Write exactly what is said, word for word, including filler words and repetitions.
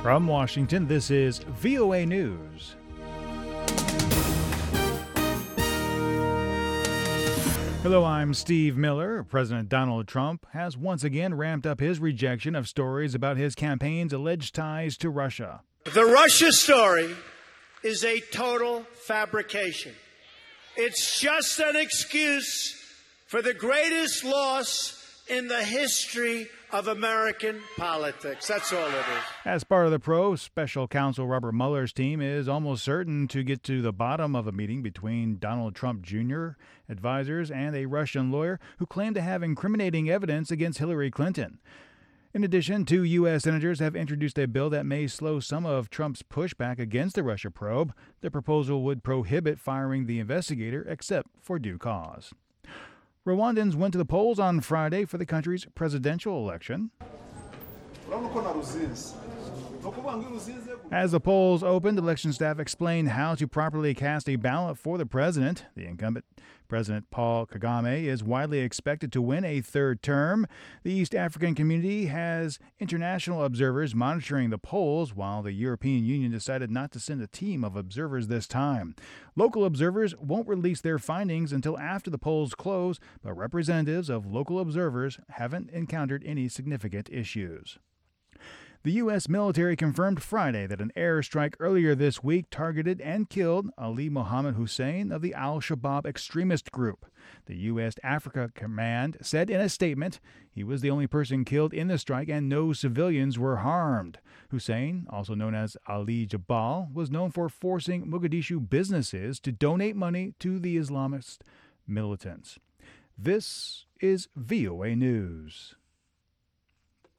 From Washington, this is V O A News. Hello, I'm Steve Miller. President Donald Trump has once again ramped up his rejection of stories about his campaign's alleged ties to Russia. The Russia story is a total fabrication. It's just an excuse for the greatest loss in the history of American politics. That's all it is. As part of the probe, Special Counsel Robert Mueller's team is almost certain to get to the bottom of a meeting between Donald Trump Junior advisors and a Russian lawyer who claimed to have incriminating evidence against Hillary Clinton. In addition, two U S senators have introduced a bill that may slow some of Trump's pushback against the Russia probe. The proposal would prohibit firing the investigator except for due cause. Rwandans went to the polls on Friday for the country's presidential election. As the polls opened, election staff explained how to properly cast a ballot for the president. The incumbent President Paul Kagame is widely expected to win a third term. The East African community has international observers monitoring the polls, while the European Union decided not to send a team of observers this time. Local observers won't release their findings until after the polls close, but representatives of local observers haven't encountered any significant issues. The U S military confirmed Friday that an airstrike earlier this week targeted and killed Ali Mohammed Hussein of the al-Shabaab extremist group. The U S Africa Command said in a statement he was the only person killed in the strike and no civilians were harmed. Hussein, also known as Ali Jabal, was known for forcing Mogadishu businesses to donate money to the Islamist militants. This is V O A News.